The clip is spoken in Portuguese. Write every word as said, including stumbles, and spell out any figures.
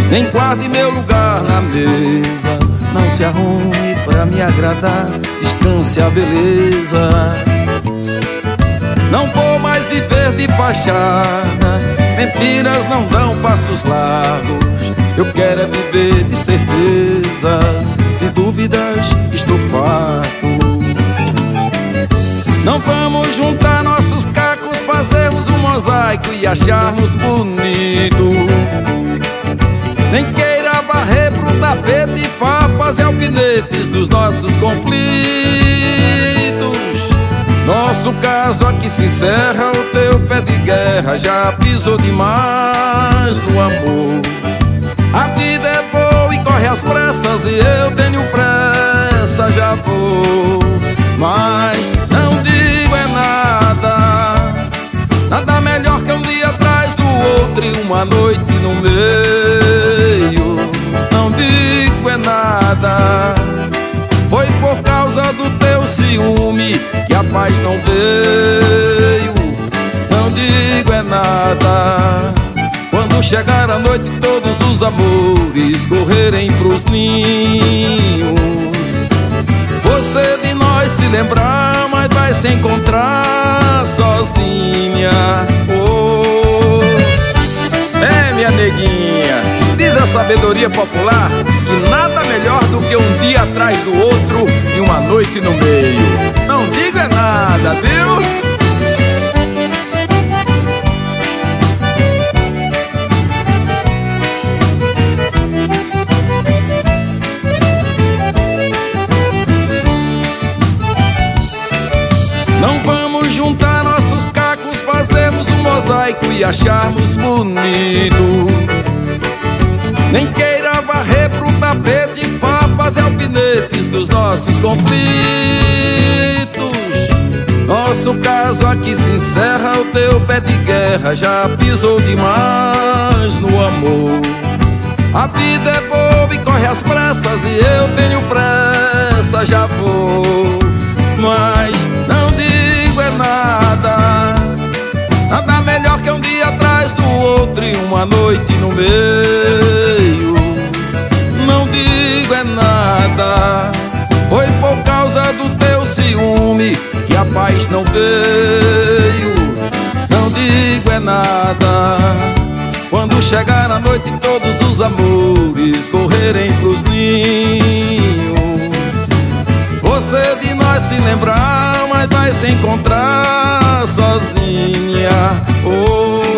nem guarde meu lugar na mesa. Não se arrume pra me agradar, descanse a beleza. Não vou mais viver de fachada, mentiras não dão passos largos. Eu quero é viver de certezas, de dúvidas estou farto. Não vamos juntar nossos cacos, fazermos um mosaico e acharmos bonito. Nem queira varrer pro tapete farpas e alfinetes dos nossos conflitos. Nosso caso aqui se encerra, o teu pé de guerra já pisou demais no amor. A vida é boa e corre às pressas e eu tenho pressa, já vou. Mas não digo é nada, nada melhor que um dia atrás do outro e uma noite no meio. Não digo é nada, foi por causa do teu ciúme que a paz não veio. Não digo é nada, quando chegar a noite e todos os amores correrem pros ninhos, você de nós se lembrar, mas vai se encontrar sozinha. Oh, é minha neguinha, diz a sabedoria popular que nada melhor do que um dia atrás do outro e uma noite no meio. Não digo é nada, viu? Não vamos juntar nossos cacos, fazermos um mosaico e acharmos bonito. Nem queira varrer pro tapete farpas e alfinetes dos nossos conflitos. Nosso caso aqui se encerra, o teu pé de guerra já pisou demais no amor. A vida é boa e corre às pressas e eu tenho pressa, já vou. Mas não digo é nada, nada melhor que um dia atrás do outro e uma noite no meio. Não digo é nada, foi por causa do teu ciúme que a paz não veio. Não digo é nada, quando chegar a noite e todos os amores correrem pros ninhos, você de nós se lembrar, mas vai se encontrar sozinha. Oh,